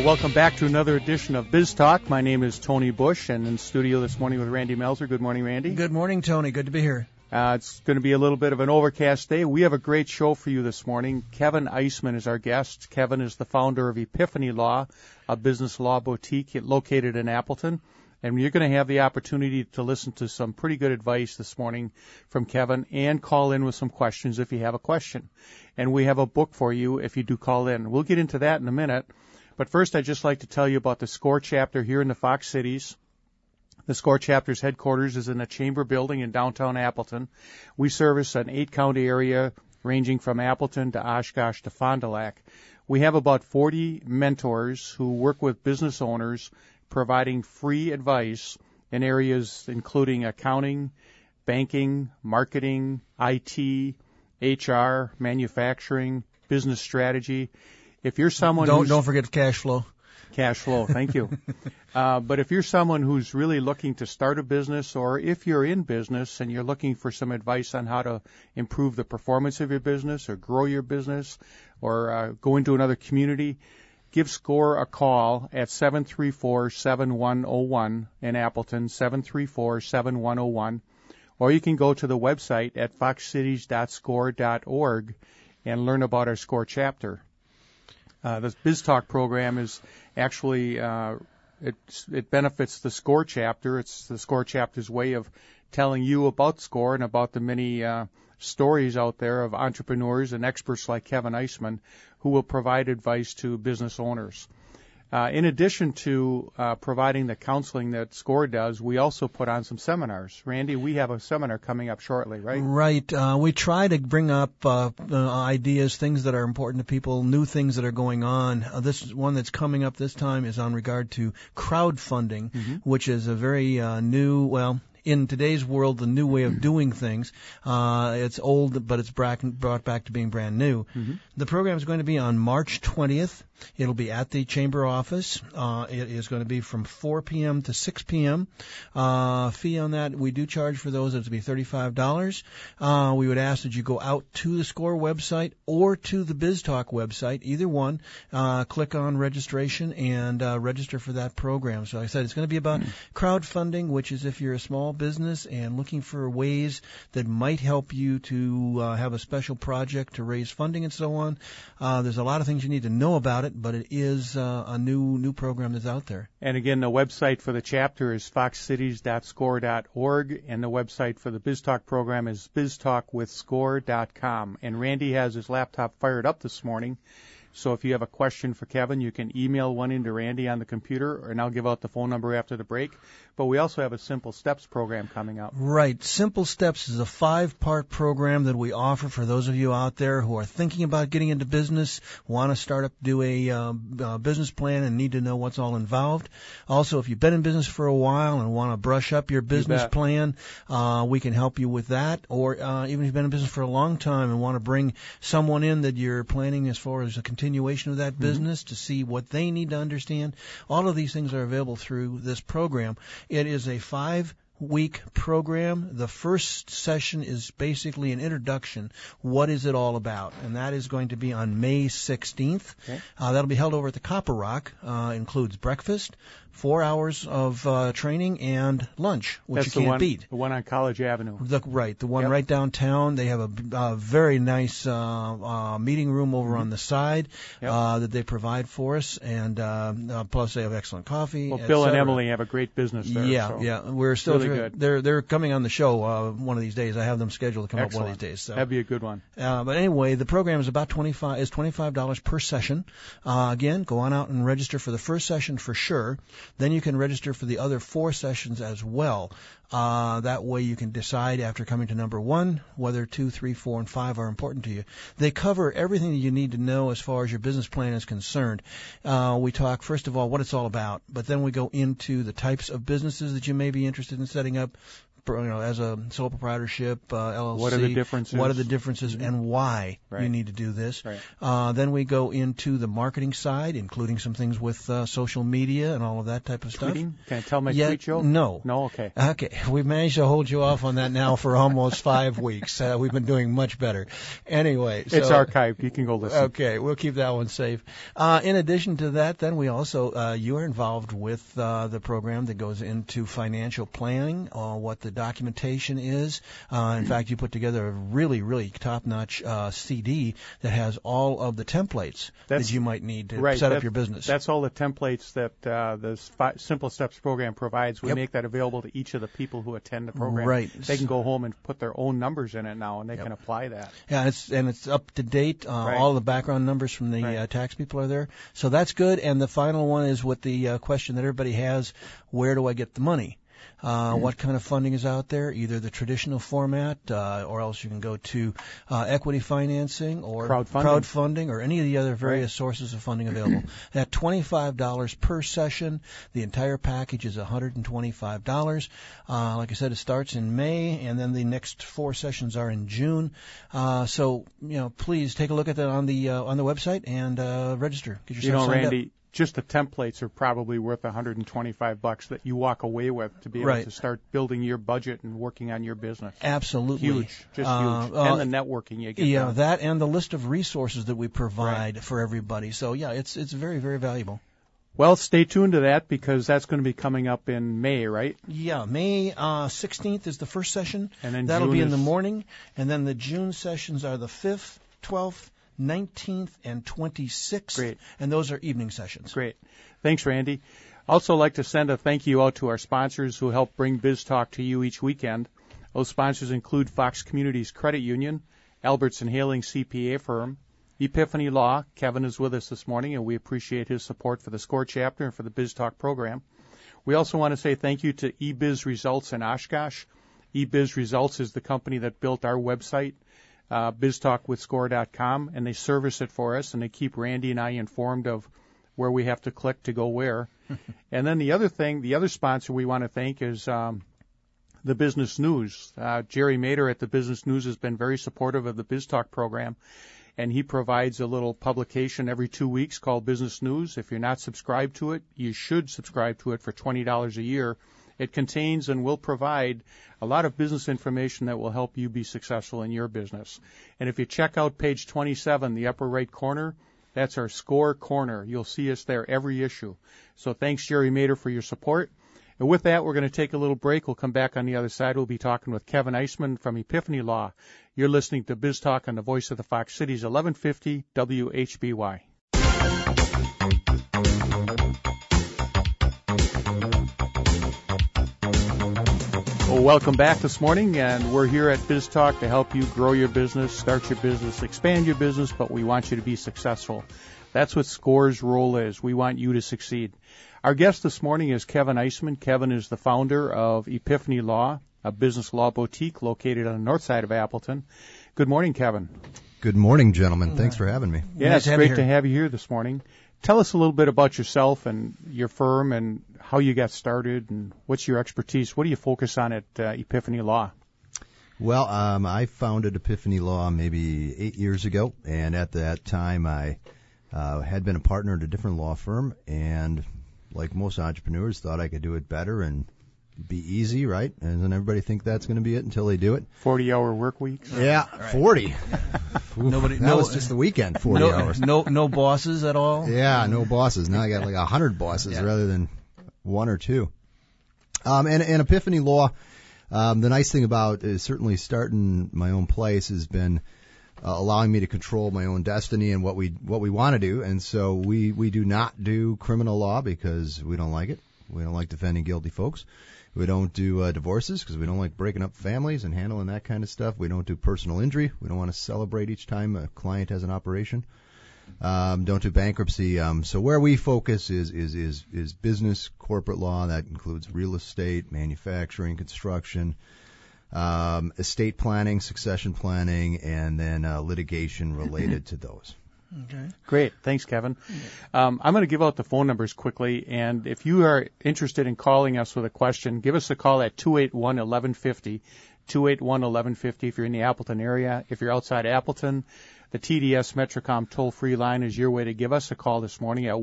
Welcome back to another edition of Biz Talk. My name is Tony Bush, and in studio this morning with Randy Melzer. Good morning, Randy. Good morning, Tony. Good to be here. It's going to be a little bit of an overcast day. We have a great show for you this morning. Kevin Eisman is our guest. Kevin is the founder of Epiphany Law, a business law boutique located in Appleton. And you're going to have the opportunity to listen to some pretty good advice this morning from Kevin and call in with some questions if you have a question. And we have a book for you if you do call in. We'll get into that in a minute. But first, I'd just like to tell you about the SCORE chapter here in the Fox Cities. The SCORE chapter's headquarters is in the Chamber Building in downtown Appleton. We service an 8-county area ranging from Appleton to Oshkosh to Fond du Lac. We have about 40 mentors who work with business owners providing free advice in areas including accounting, banking, marketing, IT, HR, manufacturing, business strategy. If you're someone don't forget cash flow. Cash flow, thank you. But if you're someone who's really looking to start a business, or if you're in business and you're looking for some advice on how to improve the performance of your business or grow your business or go into another community, give SCORE a call at 734-7101 in Appleton, 734-7101. Or you can go to the website at foxcities.score.org and learn about our SCORE chapter. The Biz Talk program is actually, it benefits the SCORE chapter. It's the SCORE chapter's way of telling you about SCORE and about the many stories out there of entrepreneurs and experts like Kevin Eisman who will provide advice to business owners. In addition to providing the counseling that SCORE does, we also put on some seminars. Randy, we have a seminar coming up shortly, right? Right. We try to bring up ideas, things that are important to people, new things that are going on. This one that's coming up this time is on regard to crowdfunding, which is a very new, in today's world, the new way of doing things. It's old, but it's brought back to being brand new. The program is going to be on March 20th. It'll be at the Chamber office. It is going to be from 4 p.m. to 6 p.m. Fee on that, we do charge for those. It'll be $35. We would ask that you go out to the SCORE website or to the BizTalk website, either one. Click on registration and register for that program. So like I said, it's going to be about crowdfunding, which is if you're a small business and looking for ways that might help you to have a special project to raise funding and so on. There's a lot of things you need to know about it, but it is a new program that's out there. And again, the website for the chapter is foxcities.score.org, and the website for the BizTalk program is biztalkwithscore.com. And Randy has his laptop fired up this morning, so if you have a question for Kevin, you can email one into Randy on the computer, and I'll give out the phone number after the break. But we also have a Simple Steps program coming up. Right. Simple Steps is a 5-part program that we offer for those of you out there who are thinking about getting into business, want to start up, do a business plan, and need to know what's all involved. Also, if you've been in business for a while and want to brush up your business plan, we can help you with that. Or even if you've been in business for a long time and want to bring someone in that you're planning as far as a continuation of that business to see what they need to understand. All of these things are available through this program. It is a 5-week program. The first session is basically an introduction. What is it all about? And that is going to be on May 16th. Okay. That'll be held over at the Copper Rock. Includes breakfast, 4 hours of training, and lunch, which That's you can't beat. The one on College Avenue. The one right downtown. They have a very nice meeting room over on the side that they provide for us, and plus they have excellent coffee. Well, Bill and Emily have a great business there. Yeah. We're still really good. They're coming on the show one of these days. I have them scheduled to come up one of these days. So. That'd be a good one. But anyway, the program is about $25 per session. Again, go on out and register for the first session for sure. Then you can register for the other 4 sessions as well. That way you can decide after coming to number 1 whether 2, 3, 4, and 5 are important to you. They cover everything that you need to know as far as your business plan is concerned. We talk, first of all, what it's all about, but then we go into the types of businesses that you may be interested in setting up, as a sole proprietorship, LLC. What are the differences? What are the differences and why you need to do this? Right. Then we go into the marketing side, including some things with social media and all of that type of stuff. Tweeting? Can I tell my tweet joke? No. No? Okay. Okay. We've managed to hold you off on that now for almost 5 weeks. We've been doing much better. Anyway. It's archived. You can go listen. Okay. We'll keep that one safe. In addition to that, then we also, you are involved with the program that goes into financial planning, what the documentation is. In fact, you put together a really, really top-notch CD that has all of the templates that you might need to set up your business. That's all the templates that the Simple Steps program provides. We make that available to each of the people who attend the program. Right. They can go home and put their own numbers in it now, and they can apply that. Yeah, it's up to date. All the background numbers from the tax people are there. So that's good. And the final one is with the question that everybody has, where do I get the money? What kind of funding is out there? Either the traditional format, or else you can go to equity financing or crowdfunding or any of the other various sources of funding available. At $25 per session, the entire package is $125. Like I said, it starts in May, and then the next 4 sessions are in June. So please take a look at that on the website and register. Get yourself signed Randy, up. Just the templates are probably worth $125 that you walk away with to be able to start building your budget and working on your business. Absolutely. Huge. Just huge. And the networking you get. Yeah, that and the list of resources that we provide for everybody. So, it's very, very valuable. Well, stay tuned to that because that's going to be coming up in May, right? Yeah, May 16th is the first session. And then that'll June be in the morning. And then the June sessions are the 5th, 12th, 19th and 26th. Great. And those are evening sessions. Great. Thanks, Randy. Also like to send a thank you out to our sponsors who help bring Biz Talk to you each weekend. Those sponsors include Fox Communities Credit Union, Albertson Hailing CPA Firm, Epiphany Law. Kevin is with us this morning, and we appreciate his support for the SCORE chapter and for the Biz Talk program. We also want to say thank you to eBiz Results in Oshkosh. eBiz Results is the company that built our website, biztalkwithscore.com, and they service it for us, and they keep Randy and I informed of where we have to click to go where. And then the other sponsor we want to thank is the Business News. Jerry Mader at the Business News has been very supportive of the BizTalk program, and he provides a little publication every 2 weeks called Business News. If you're not subscribed to it, you should subscribe to it for $20 a year. It contains and will provide a lot of business information that will help you be successful in your business. And if you check out page 27, the upper right corner, that's our SCORE Corner. You'll see us there every issue. So thanks, Jerry Mader, for your support. And with that, we're going to take a little break. We'll come back on the other side. We'll be talking with Kevin Eisman from Epiphany Law. You're listening to Biz Talk on the Voice of the Fox Cities, 1150 WHBY. Well, welcome back this morning, and we're here at Biz Talk to help you grow your business, start your business, expand your business, but we want you to be successful. That's what SCORE's role is. We want you to succeed. Our guest this morning is Kevin Eisman. Kevin is the founder of Epiphany Law, a business law boutique located on the north side of Appleton. Good morning, Kevin. Good morning, gentlemen. Thanks for having me. Yeah, nice it's great to have you here this morning. Tell us a little bit about yourself and your firm and how you got started and what's your expertise. What do you focus on at Epiphany Law? Well, I founded Epiphany Law maybe 8 years ago, and at that time I had been a partner at a different law firm, and like most entrepreneurs, thought I could do it better and be easy, right? And then everybody think that's going to be it until they do it. 40-hour work weeks? Yeah, right. 40. That was just the weekend, 40 hours. No bosses at all? Yeah, no bosses. Now I got like 100 bosses rather than 1 or 2. And Epiphany Law, the nice thing about is certainly starting my own place has been allowing me to control my own destiny and what we want to do. And so we do not do criminal law because we don't like it. We don't like defending guilty folks. We don't do divorces because we don't like breaking up families and handling that kind of stuff. We don't do personal injury. We don't want to celebrate each time a client has an operation. Don't do bankruptcy. So where we focus is business, corporate law. That includes real estate, manufacturing, construction, estate planning, succession planning, and then litigation related to those. Okay. Great. Thanks, Kevin. I'm going to give out the phone numbers quickly, and if you are interested in calling us with a question, give us a call at 281-1150, 281-1150 if you're in the Appleton area. If you're outside Appleton, the TDS Metrocom toll-free line is your way to give us a call this morning at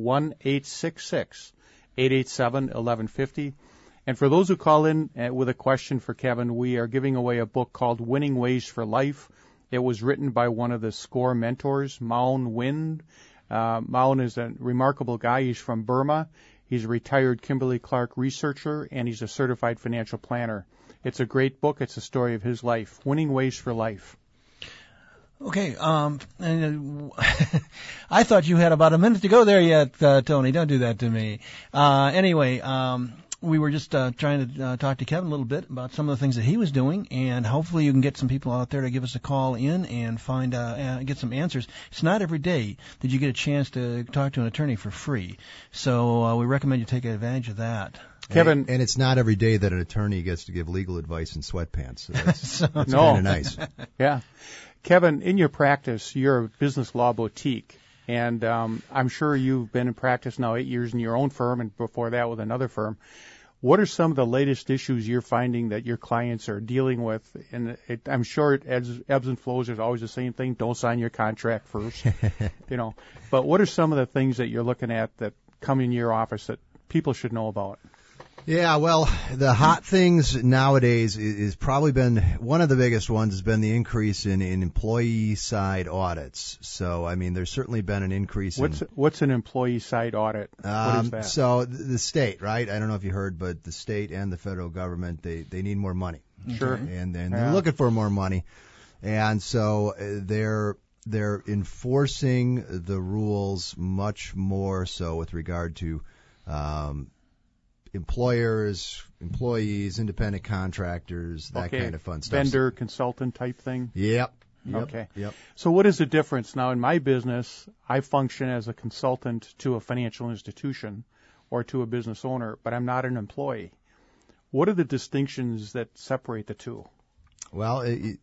1-866-887-1150. And for those who call in with a question for Kevin, we are giving away a book called Winning Ways for Life. It was written by one of the SCORE mentors, Maun Win. Maun is a remarkable guy. He's from Burma. He's a retired Kimberly-Clark researcher, and he's a certified financial planner. It's a great book. It's a story of his life, Winning Ways for Life. Okay, I thought you had about a minute to go there yet, Tony. Don't do that to me. Anyway, we were just trying to talk to Kevin a little bit about some of the things that he was doing, and hopefully you can get some people out there to give us a call in and find get some answers. It's not every day that you get a chance to talk to an attorney for free, so we recommend you take advantage of that. Kevin, and it's not every day that an attorney gets to give legal advice in sweatpants. So that's no. kind of nice. Yeah. Kevin, in your practice, you're a business law boutique, and I'm sure you've been in practice now 8 years in your own firm and before that with another firm. What are some of the latest issues you're finding that your clients are dealing with? And I'm sure it ebbs and flows. There's always the same thing. Don't sign your contract first, But what are some of the things that you're looking at that come in your office that people should know about? Yeah, well, the hot things nowadays is probably been one of the biggest ones has been the increase in employee side audits. So, I mean, there's certainly been an increase. What's an employee side audit? What is that? So the state, right? I don't know if you heard, but the state and the federal government, they need more money. Sure. And they're looking for more money. And so they're enforcing the rules much more so with regard to employers, employees, independent contractors, that kind of fun stuff. Vendor, consultant type thing? Yep. Okay. Yep. So what is the difference? Now, in my business, I function as a consultant to a financial institution or to a business owner, but I'm not an employee. What are the distinctions that separate the two? Well,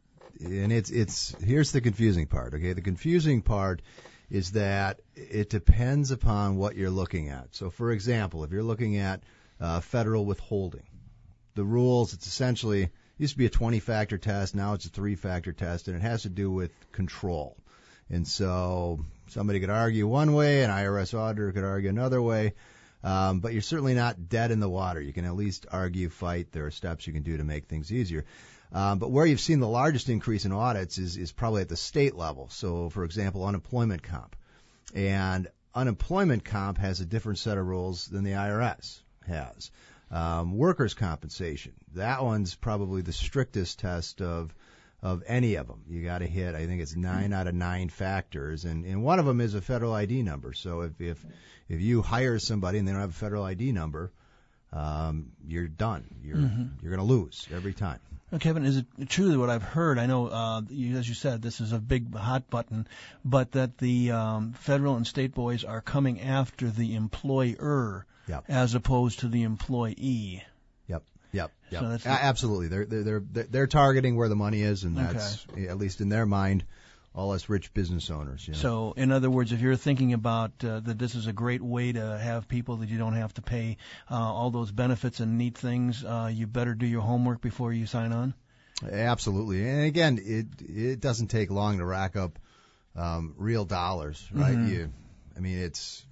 it's here's the confusing part, okay? The confusing part is that it depends upon what you're looking at. So, for example, if you're looking at federal withholding. The rules, it's essentially, used to be a 20-factor test, now it's a 3-factor test, and it has to do with control. And so somebody could argue one way, an IRS auditor could argue another way, but you're certainly not dead in the water. You can at least argue, fight. There are steps you can do to make things easier. But where you've seen the largest increase in audits is probably at the state level. So, for example, unemployment comp. And unemployment comp has a different set of rules than the IRS has. Workers' compensation, that one's probably the strictest test of any of them. You got to hit, I think it's 9 out of 9 factors, and one of them is a federal ID number. So if you hire somebody and they don't have a federal ID number, you're done. You're going to lose every time. Well, Kevin, is it true that what I've heard, I know, as you said, this is a big hot button, but that the federal and state boys are coming after the employer as opposed to the employee? Yep. So absolutely. They're targeting where the money is, and that's, at least in their mind, all us rich business owners. So, in other words, if you're thinking about that this is a great way to have people that you don't have to pay all those benefits and neat things, you better do your homework before you sign on? Absolutely. And again, it doesn't take long to rack up real dollars, right? It's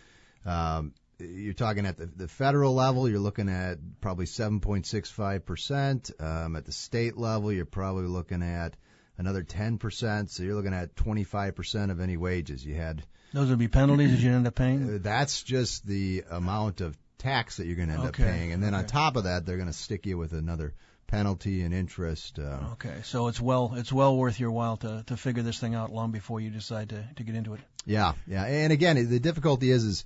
you're talking at the federal level, you're looking at probably 7.65%. At the state level, you're probably looking at another 10%, so you're looking at 25% of any wages you had. Those would be penalties that you end up paying? That's just the amount of tax that you're going to end up paying. And then on top of that, they're going to stick you with another penalty and interest. Okay, so it's well worth your while to figure this thing out long before you decide to get into it. Yeah. And again, the difficulty is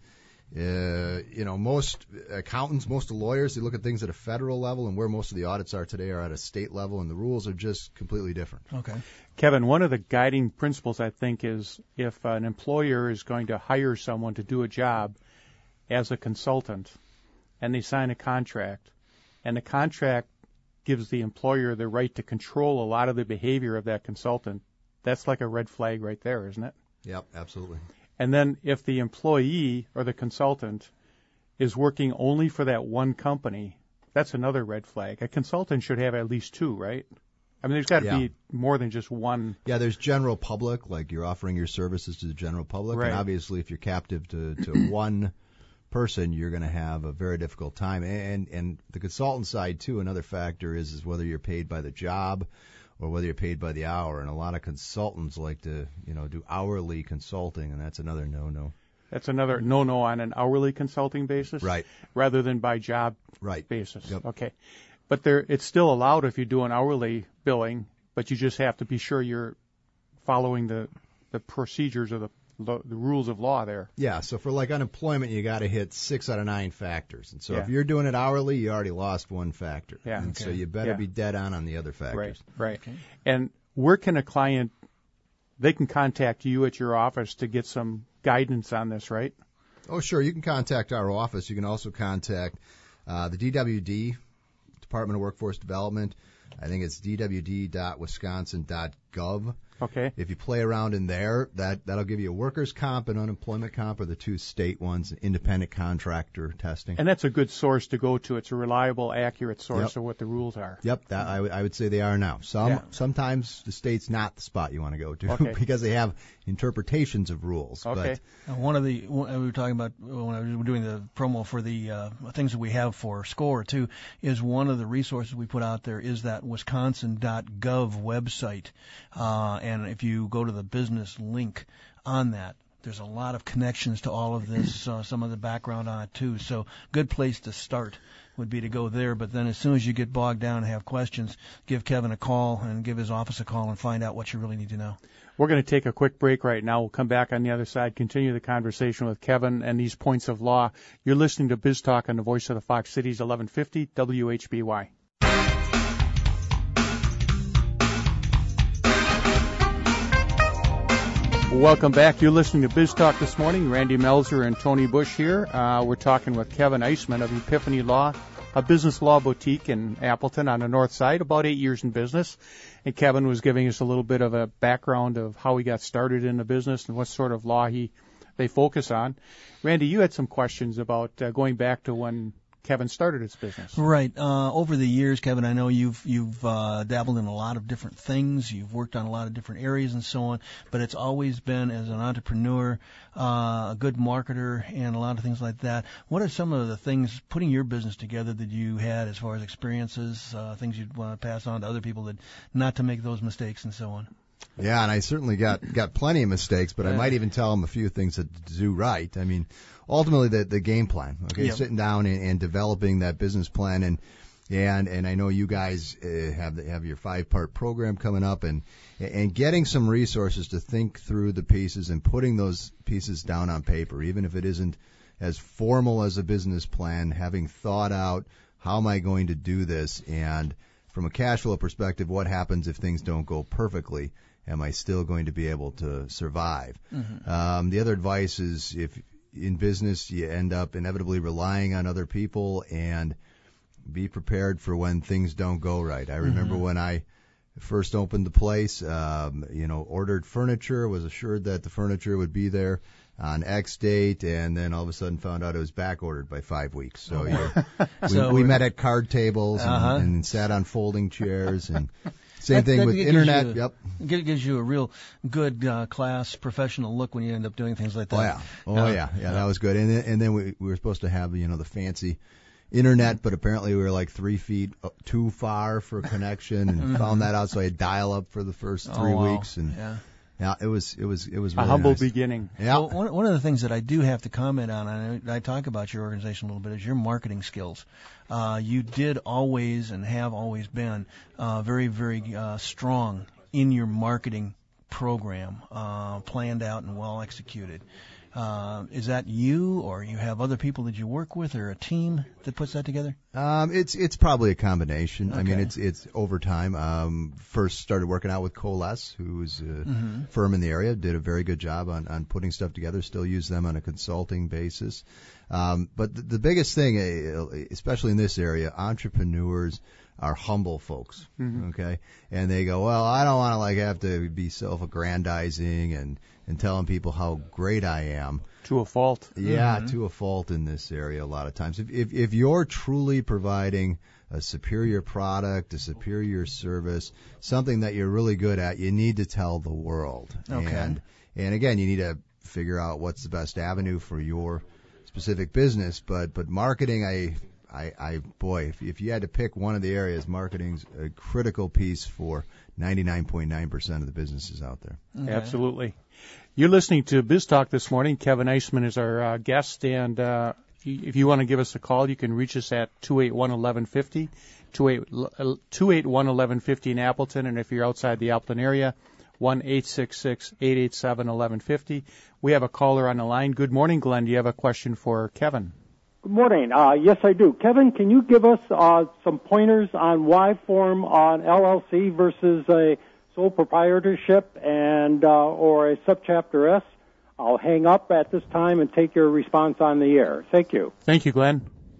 most accountants, most lawyers, they look at things at a federal level, and where most of the audits are today are at a state level, and the rules are just completely different. Okay. Kevin, one of the guiding principles, I think, is if an employer is going to hire someone to do a job as a consultant, and they sign a contract, and the contract gives the employer the right to control a lot of the behavior of that consultant, that's like a red flag right there, isn't it? Yep, absolutely. And then if the employee or the consultant is working only for that one company, that's another red flag. A consultant should have at least two, right? I mean, there's got to be more than just one. Yeah, there's general public, like you're offering your services to the general public. Right. And obviously, if you're captive to one person, you're going to have a very difficult time. And the consultant side, too, another factor is whether you're paid by the job or whether you're paid by the hour. And a lot of consultants like to, do hourly consulting, and that's another no-no. That's another no-no on an hourly consulting basis? Right. Rather than by job basis. Yep. Okay. But it's still allowed if you do an hourly billing, but you just have to be sure you're following the procedures of the rules of law there. Yeah, so for like unemployment, you got to hit 6 out of 9 factors. And so if you're doing it hourly, you already lost one factor. Yeah. And so you better be dead on the other factors. Right. Okay. And where can a client, they can contact you at your office to get some guidance on this, right? Oh, sure. You can contact our office. You can also contact the DWD, Department of Workforce Development. I think it's dwd.wisconsin.gov. Okay. If you play around in there, that'll give you a workers' comp and unemployment comp are the two state ones, independent contractor testing. And that's a good source to go to. It's a reliable, accurate source of what the rules are. Yep, I would say they are now. Sometimes the state's not the spot you want to go to because they have interpretations of rules. Okay. But we were talking about when I was doing the promo for the things that we have for SCORE too, is one of the resources we put out there is that Wisconsin.gov website. And if you go to the business link on that, there's a lot of connections to all of this, some of the background on it too. So good place to start would be to go there. But then as soon as you get bogged down and have questions, give Kevin a call and give his office a call and find out what you really need to know. We're going to take a quick break right now. We'll come back on the other side, continue the conversation with Kevin and these points of law. You're listening to Biz Talk on the Voice of the Fox Cities, 1150 WHBY. Welcome back. You're listening to Biz Talk this morning. Randy Melzer and Tony Bush here. We're talking with Kevin Eisman of Epiphany Law, a business law boutique in Appleton on the north side, about 8 years in business. And Kevin was giving us a little bit of a background of how he got started in the business and what sort of law they focus on. Randy, you had some questions about going back to when Kevin started his business. Right. Over the years, Kevin, I know you've dabbled in a lot of different things. You've worked on a lot of different areas and so on. But it's always been as an entrepreneur, a good marketer, and a lot of things like that. What are some of the things putting your business together that you had as far as experiences, things you'd want to pass on to other people that not to make those mistakes and so on? Yeah, and I certainly got plenty of mistakes, but I might even tell them a few things to do right. I mean, ultimately the game plan, okay, sitting down and developing that business plan, and I know you guys have your 5-part program coming up, and getting some resources to think through the pieces and putting those pieces down on paper, even if it isn't as formal as a business plan, having thought out how am I going to do this, and from a cash flow perspective, what happens if things don't go perfectly? Am I still going to be able to survive? Mm-hmm. The other advice is if in business you end up inevitably relying on other people, and be prepared for when things don't go right. I remember when I first opened the place, ordered furniture, was assured that the furniture would be there on X date, and then all of a sudden found out it was back ordered by 5 weeks. So we met at card tables and sat on folding chairs, and same thing with internet. It gives you a real good class professional look when you end up doing things like that. Oh yeah, that was good. And then we were supposed to have the fancy internet, but apparently we were like 3 feet too far for connection, and found that out. So I had dial up for the first 3 weeks, and it was really a humble nice beginning. Yeah. Well, one of the things that I do have to comment on, and I talk about your organization a little bit, is your marketing skills. You did always and have always been very, very strong in your marketing program, planned out and well executed. Is that you, or you have other people that you work with, or a team that puts that together? It's probably a combination. Okay. I mean, it's over time. First started working out with Coalesce, who's a firm in the area, did a very good job on putting stuff together. Still use them on a consulting basis. But the biggest thing, especially in this area, entrepreneurs are humble folks, okay? And they go, well, I don't want to like have to be self-aggrandizing and telling people how great I am. To a fault. Yeah, to a fault in this area a lot of times. If you're truly providing a superior product, a superior service, something that you're really good at, you need to tell the world. Okay. And again, you need to figure out what's the best avenue for your specific business. But marketing, boy, if you had to pick one of the areas, marketing's a critical piece for 99.9% of the businesses out there. Okay. Absolutely. You're listening to Biz Talk this morning. Kevin Eisman is our guest, and if you want to give us a call, you can reach us at 281-1150, 281-1150 in Appleton, and if you're outside the Appleton area, 1-866-887-1150. We have a caller on the line. Good morning, Glenn. Do you have a question for Kevin? Good morning. Yes, I do. Kevin, can you give us some pointers on why form an LLC versus a sole proprietorship and or a subchapter S? I'll hang up at this time and take your response on the air. Thank you. Thank you, Glenn.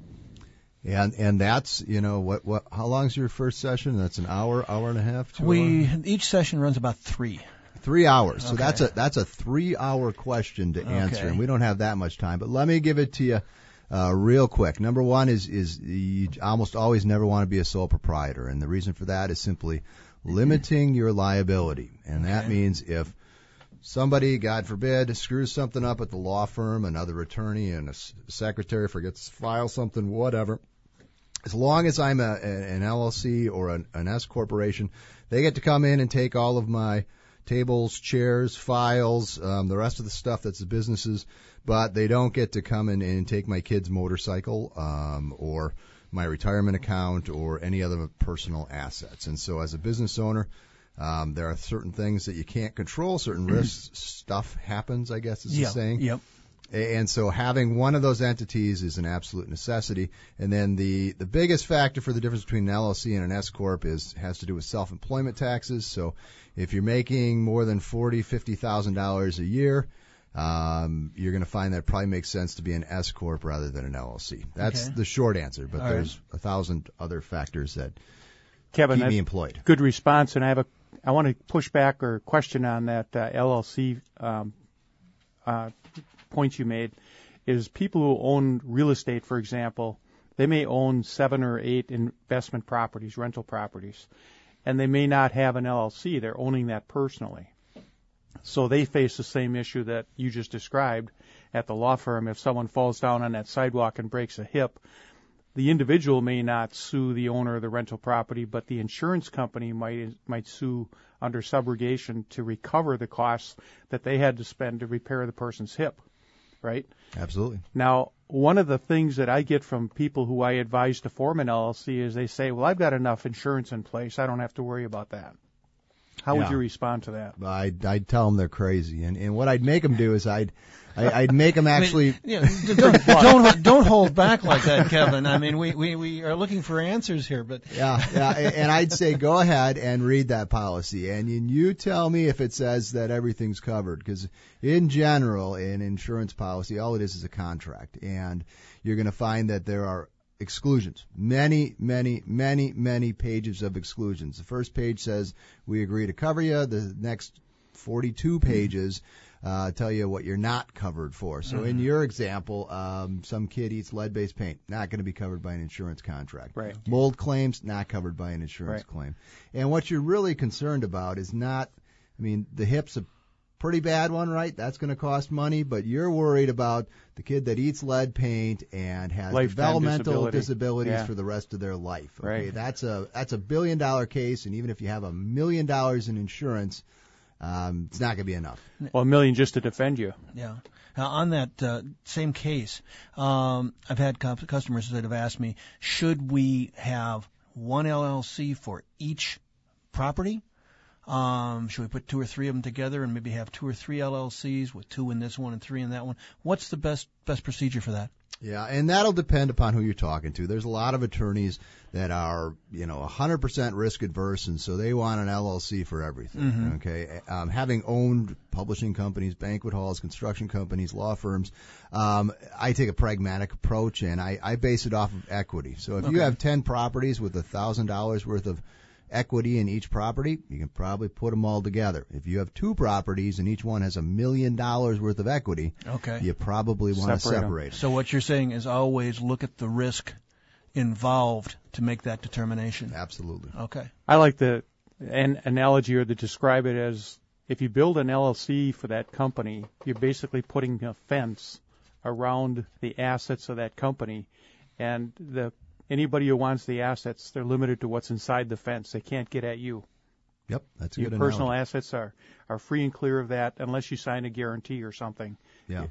And that's, what how long's your first session? That's an hour and a half, 2 hours? Each session runs about 3 hours. So okay. that's a 3-hour question to answer, okay. and we don't have that much time. But let me give it to you real quick. Number one is you almost always never want to be a sole proprietor, and the reason for that is simply limiting your liability. And that means if somebody, God forbid, screws something up at the law firm, another attorney and a secretary forgets to file something, whatever, as long as I'm an LLC or an S corporation, they get to come in and take all of my tables, chairs, files, the rest of the stuff that's the business's, but they don't get to come in and take my kid's motorcycle or my retirement account or any other personal assets. And so as a business owner, there are certain things that you can't control, certain risks, stuff happens, I guess is the saying. Yep. And so having one of those entities is an absolute necessity. And then the biggest factor for the difference between an LLC and an S corp has to do with self-employment taxes. So if you're making more than $40,000-$50,000 a year, you're going to find that it probably makes sense to be an S corp rather than an LLC. That's the short answer, but there's 1,000 other factors that keep me employed. Good response, and I want to push back or question on that LLC point you made. Is people who own real estate, for example, they may own 7 or 8 investment properties, rental properties, and they may not have an LLC. They're owning that personally. So they face the same issue that you just described at the law firm. If someone falls down on that sidewalk and breaks a hip, the individual may not sue the owner of the rental property, but the insurance company might sue under subrogation to recover the costs that they had to spend to repair the person's hip, right? Absolutely. Now, one of the things that I get from people who I advise to form an LLC is they say, well, I've got enough insurance in place. I don't have to worry about that. How would you respond to that? I'd tell them they're crazy, and what I'd make them do is I'd make them actually. Don't hold back like that, Kevin. I mean, we are looking for answers here, but yeah, and I'd say go ahead and read that policy, and you tell me if it says that everything's covered, because in general, in insurance policy, all it is a contract, and you're going to find that there are exclusions. Many pages of exclusions. The first page says we agree to cover you. The next 42 pages tell you what you're not covered for. So in your example, some kid eats lead-based paint, not going to be covered by an insurance contract. Right. Mold claims, not covered by an insurance claim. And what you're really concerned about is not, the hip's a pretty bad one, right? That's going to cost money, but you're worried about the kid that eats lead paint and has developmental disabilities for the rest of their life. Okay, that's a $1 billion case, and even if you have $1 million in insurance, it's not going to be enough. Well, $1 million just to defend you. Yeah. Now, on that same case, I've had customers that have asked me, should we have one LLC for each property? Should we put 2 or 3 of them together and maybe have 2 or 3 LLCs with 2 in this one and 3 in that one? What's the best procedure for that? Yeah, and that'll depend upon who you're talking to. There's a lot of attorneys that are, 100% risk adverse, and so they want an LLC for everything. Mm-hmm. Okay, having owned publishing companies, banquet halls, construction companies, law firms, I take a pragmatic approach, and I base it off of equity. So if you have 10 properties with $1,000 worth of equity in each property, you can probably put them all together. If you have 2 properties and each one has $1 million worth of equity, you probably want to separate them. So what you're saying is always look at the risk involved to make that determination. Absolutely. Okay. I like the analogy or to describe it as if you build an LLC for that company, you're basically putting a fence around the assets of that company, and anybody who wants the assets, they're limited to what's inside the fence. They can't get at you. Yep, that's a good analogy. Your personal assets are free and clear of that unless you sign a guarantee or something. Yeah.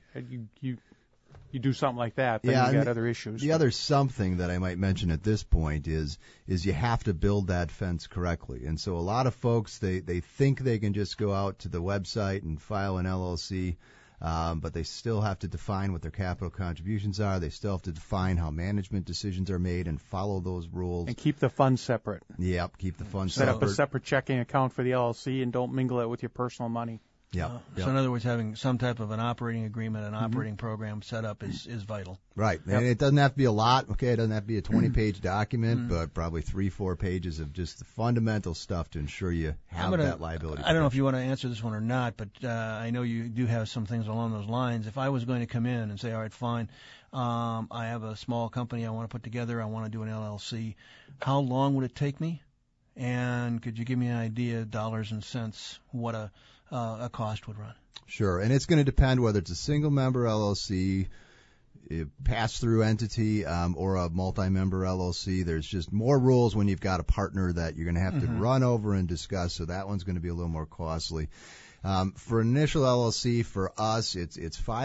You do something like that, then you got other issues. The other something that I might mention at this point is you have to build that fence correctly. And so a lot of folks, they think they can just go out to the website and file an LLC, but they still have to define what their capital contributions are. They still have to define how management decisions are made and follow those rules. And keep the funds separate. Yep, keep the funds separate. Set up a separate checking account for the LLC and don't mingle it with your personal money. Yep. So in other words, having some type of an operating agreement, an operating program set up is vital. Right. Yep. And it doesn't have to be a lot. Okay, it doesn't have to be a 20-page document, but probably 3-4 pages of just the fundamental stuff to ensure you have that liability. I don't know if you want to answer this one or not, but I know you do have some things along those lines. If I was going to come in and say, all right, fine, I have a small company I want to put together, I want to do an LLC, how long would it take me? And could you give me an idea, dollars and cents, what a cost would run? Sure, and it's going to depend whether it's a single-member LLC, a pass-through entity, or a multi-member LLC. There's just more rules when you've got a partner that you're going to have to run over and discuss, so that one's going to be a little more costly. For an initial LLC, for us, it's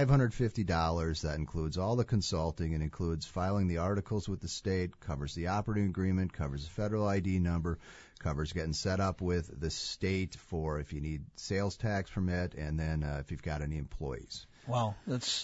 $550. That includes all the consulting. It includes filing the articles with the state, covers the operating agreement, covers the federal ID number, covers getting set up with the state for if you need sales tax permit, and then if you've got any employees. Wow, that's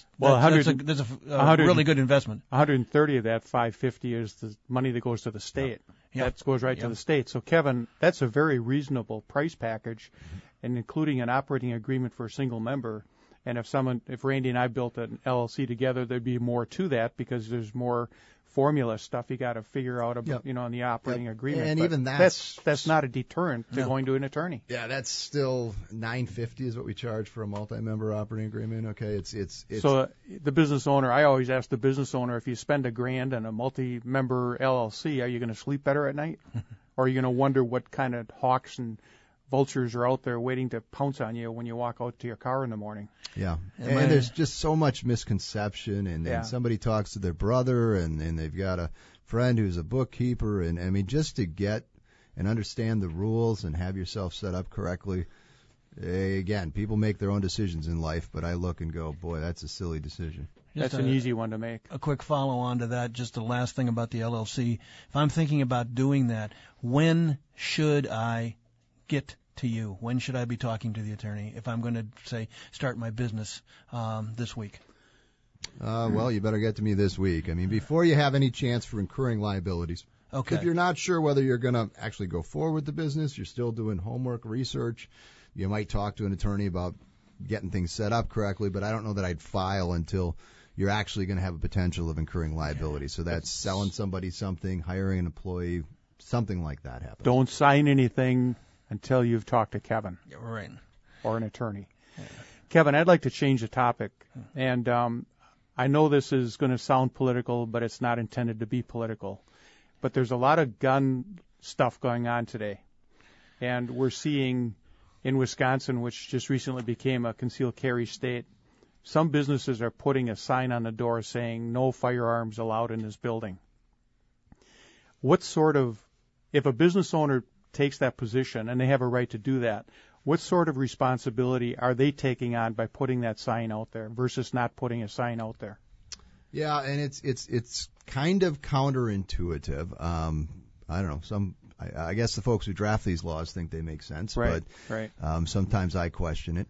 a really good investment. 130 of that 550 is the money that goes to the state. That goes right to the state. So, Kevin, that's a very reasonable price package, and including an operating agreement for a single member. And if Randy and I built an LLC together, there'd be more to that because there's more formula stuff you got to figure out about, on the operating agreement. And but even that's not a deterrent to going to an attorney. Yeah, that's still $950 is what we charge for a multi-member operating agreement. Okay, it's so the business owner. I always ask the business owner, if you spend $1,000 on a multi-member LLC, are you going to sleep better at night, or are you going to wonder what kind of hawks and vultures are out there waiting to pounce on you when you walk out to your car in the morning? Yeah, and there's just so much misconception, and somebody talks to their brother, and they've got a friend who's a bookkeeper, and I mean, just to get and understand the rules and have yourself set up correctly. Again, people make their own decisions in life, but I look and go, boy, that's a silly decision. That's an easy one to make. A quick follow-on to that, just the last thing about the LLC. If I'm thinking about doing that, when should I get to you? When should I be talking to the attorney if I'm going to, say, start my business this week? Well, you better get to me this week. I mean, before you have any chance for incurring liabilities. Okay. If you're not sure whether you're going to actually go forward with the business, you're still doing homework, research, you might talk to an attorney about getting things set up correctly, but I don't know that I'd file until you're actually going to have a potential of incurring liability. So that's selling somebody something, hiring an employee, something like that happens. Don't sign anything until you've talked to Kevin. Right. Or an attorney. Yeah. Kevin, I'd like to change the topic. And I know this is going to sound political, but it's not intended to be political. But there's a lot of gun stuff going on today. And we're seeing in Wisconsin, which just recently became a concealed carry state, some businesses are putting a sign on the door saying no firearms allowed in this building. If a business owner takes that position, and they have a right to do that, what sort of responsibility are they taking on by putting that sign out there versus not putting a sign out there? Yeah, and it's kind of counterintuitive. I don't know. I guess the folks who draft these laws think they make sense, right. Sometimes I question it.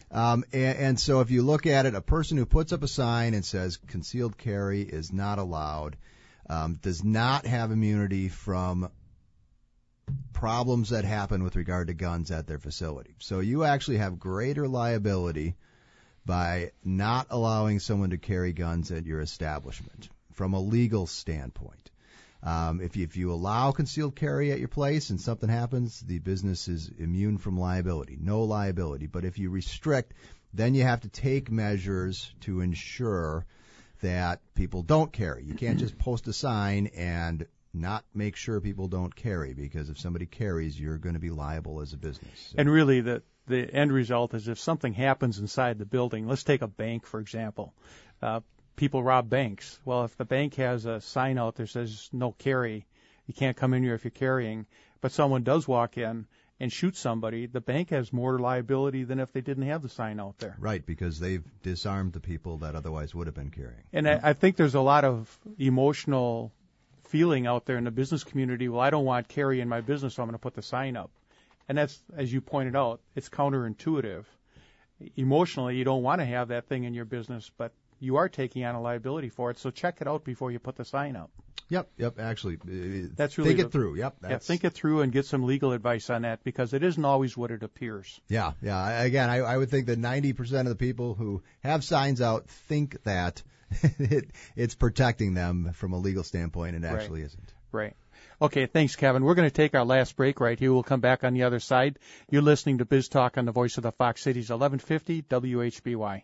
And so if you look at it, a person who puts up a sign and says concealed carry is not allowed does not have immunity from problems that happen with regard to guns at their facility. So you actually have greater liability by not allowing someone to carry guns at your establishment from a legal standpoint. If you allow concealed carry at your place and something happens, the business is immune from liability, no liability. But if you restrict, then you have to take measures to ensure that people don't carry. You can't just post a sign and not make sure people don't carry, because if somebody carries, you're going to be liable as a business. So. And really, the end result is if something happens inside the building, let's take a bank, for example. People rob banks. Well, if the bank has a sign out that says no carry, you can't come in here if you're carrying, but someone does walk in and shoot somebody, the bank has more liability than if they didn't have the sign out there. Right, because they've disarmed the people that otherwise would have been carrying. And I think there's a lot of emotional feeling out there in the business community, well, I don't want carry in my business, so I'm going to put the sign up. And that's, as you pointed out, it's counterintuitive. Emotionally, you don't want to have that thing in your business, but you are taking on a liability for it, so check it out before you put the sign up. Yep, actually. That's really think it through, yep. Think it through and get some legal advice on that, because it isn't always what it appears. Yeah. Again, I would think that 90% of the people who have signs out think that it's protecting them from a legal standpoint, and actually isn't. Right. Okay, thanks, Kevin. We're going to take our last break right here. We'll come back on the other side. You're listening to Biz Talk on the Voice of the Fox Cities, 1150 WHBY.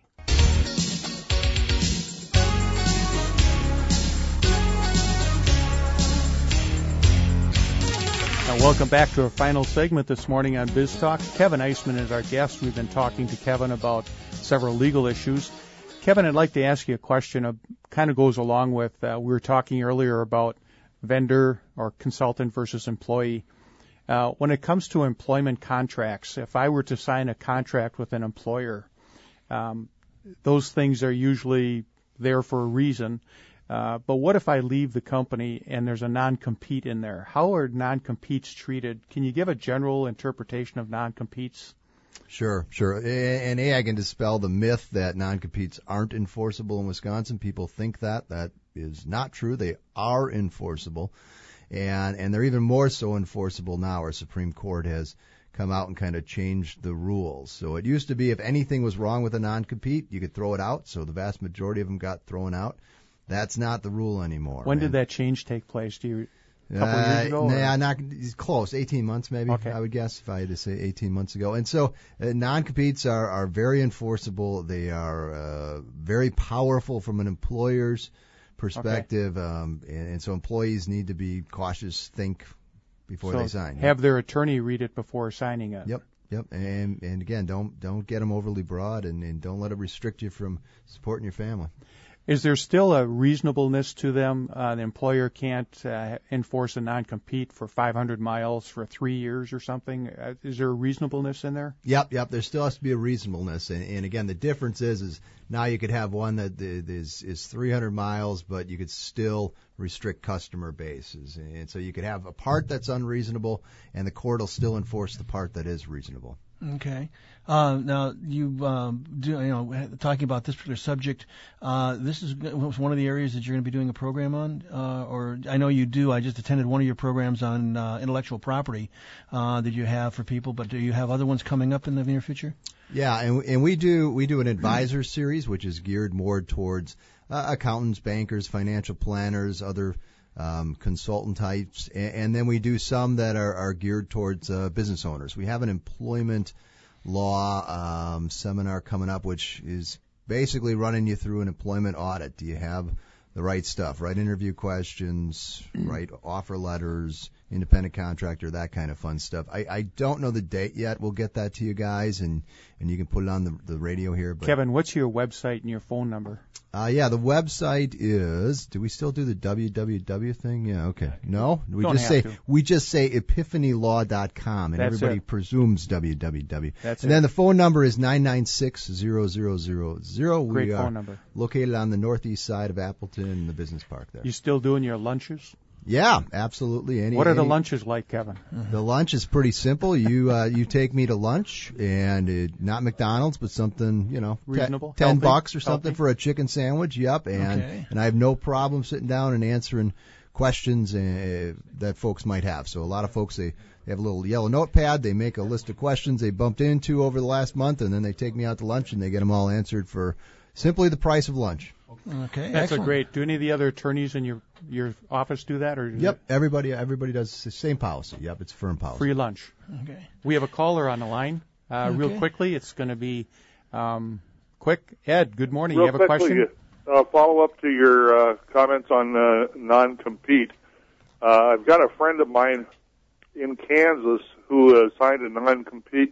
Welcome back to our final segment this morning on Biz Talk. Kevin Eisman is our guest. We've been talking to Kevin about several legal issues. Kevin, I'd like to ask you a question. Kind of goes along with we were talking earlier about vendor or consultant versus employee. When it comes to employment contracts, if I were to sign a contract with an employer, those things are usually there for a reason. But what if I leave the company and there's a non-compete in there? How are non-competes treated? Can you give a general interpretation of non-competes? Sure. And I can dispel the myth that non-competes aren't enforceable in Wisconsin. People think that. That is not true. They are enforceable. And they're even more so enforceable now. Our Supreme Court has come out and kind of changed the rules. So it used to be if anything was wrong with a non-compete, you could throw it out. So the vast majority of them got thrown out. That's not the rule anymore. When did that change take place? A couple of years ago? Nah, not close. 18 months maybe, okay. I would guess, if I had to say 18 months ago. And so non-competes are very enforceable. They are very powerful from an employer's perspective. Okay. And so employees need to be cautious, think before they sign. Have their attorney read it before signing it. Yep. And again, don't get them overly broad, and don't let it restrict you from supporting your family. Is there still a reasonableness to them? The employer can't enforce a non-compete for 500 miles for 3 years or something. Is there a reasonableness in there? Yep. There still has to be a reasonableness. And again, the difference is now you could have one that is 300 miles, but you could still restrict customer bases. And so you could have a part that's unreasonable, and the court will still enforce the part that is reasonable. Okay. Now, talking about this particular subject, this is one of the areas that you're going to be doing a program on, or I know you do. I just attended one of your programs on intellectual property that you have for people, but do you have other ones coming up in the near future? Yeah, and we do an advisor series, which is geared more towards accountants, bankers, financial planners, other consultant types, and then we do some that are geared towards business owners. We have an employment law seminar coming up, which is basically running you through an employment audit. Do you have the right stuff, right interview questions, right offer letters, independent contractor, that kind of fun stuff. I don't know the date yet. We'll get that to you guys, and you can put it on the radio here. But Kevin, what's your website and your phone number? Yeah, the website is, do we still do the www thing? Yeah, okay. No? We just say epiphanylaw.com, and That's everybody it. presumes www. That's and it. then the phone number is 996-0000. Great we are phone number. located on the northeast side of Appleton in the business park there. You still doing your lunches? Yeah, absolutely. What are the lunches like, Kevin? The lunch is pretty simple. You take me to lunch, and not McDonald's, but something, reasonable, $10 healthy, or something for a chicken sandwich. Yep, and I have no problem sitting down and answering questions that folks might have. So a lot of folks, they have a little yellow notepad. They make a list of questions they bumped into over the last month, and then they take me out to lunch, and they get them all answered for simply the price of lunch. Okay, that's excellent. Great. Do any of the other attorneys in your office do that, or? Yep, everybody does the same policy. Yep, it's firm policy. Free lunch. Okay. We have a caller on the line. Real quickly, it's going to be quick. Ed, good morning. Real you have a question? Follow up to your comments on non-compete. I've got a friend of mine in Kansas who signed a non-compete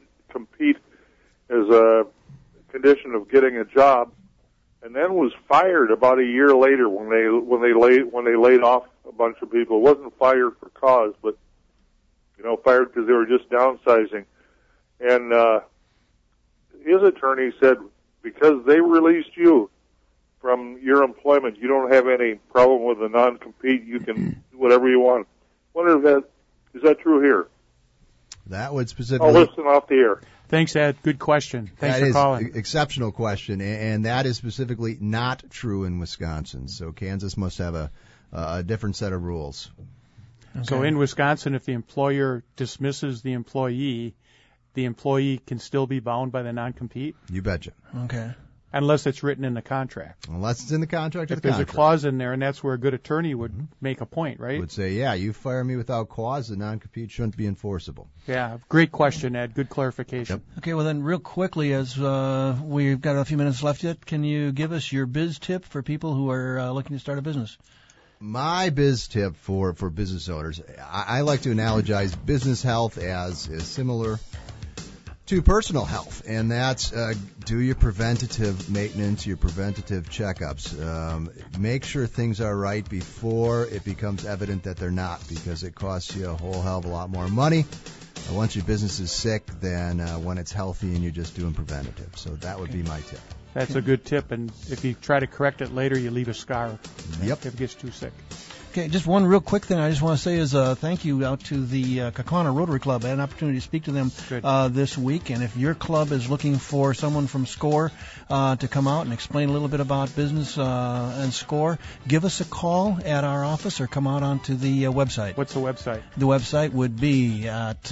as a condition of getting a job, and then was fired about a year later when they laid off a bunch of people. It wasn't fired for cause, but fired because they were just downsizing. And his attorney said because they released you from your employment, you don't have any problem with the non-compete. You can do whatever you want. Wonder is that true here? That would specifically. I'll listen off the air. Thanks, Ed. Good question. Thanks for calling. That is exceptional question, and that is specifically not true in Wisconsin. So Kansas must have a different set of rules. Okay. So in Wisconsin, if the employer dismisses the employee can still be bound by the non-compete? You betcha. Okay. Unless it's written in the contract. Unless it's in the contract. If there's a clause in there, and that's where a good attorney would make a point, right? Would say, yeah, you fire me without cause, the non-compete shouldn't be enforceable. Yeah, great question, Ed. Good clarification. Yep. Okay, well then, real quickly, as we've got a few minutes left yet, can you give us your biz tip for people who are looking to start a business? My biz tip for business owners, I like to analogize business health as similar to personal health, and that's do your preventative maintenance, your preventative checkups. Make sure things are right before it becomes evident that they're not, because it costs you a whole hell of a lot more money once your business is sick than when it's healthy and you're just doing preventative. So that would be my tip. That's a good tip, and if you try to correct it later, you leave a scar. Yep. If it gets too sick. Okay, just one real quick thing I just want to say is thank you out to the Kaukauna Rotary Club. I had an opportunity to speak to them this week, and if your club is looking for someone from SCORE to come out and explain a little bit about business and SCORE, give us a call at our office or come out onto the website. What's the website? The website would be at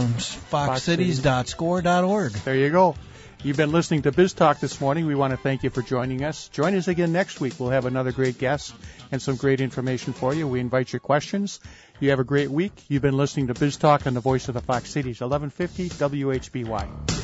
foxcities.score.org. There you go. You've been listening to Biz Talk this morning. We want to thank you for joining us. Join us again next week. We'll have another great guest and some great information for you. We invite your questions. You have a great week. You've been listening to Biz Talk on the Voice of the Fox Cities, 1150 WHBY.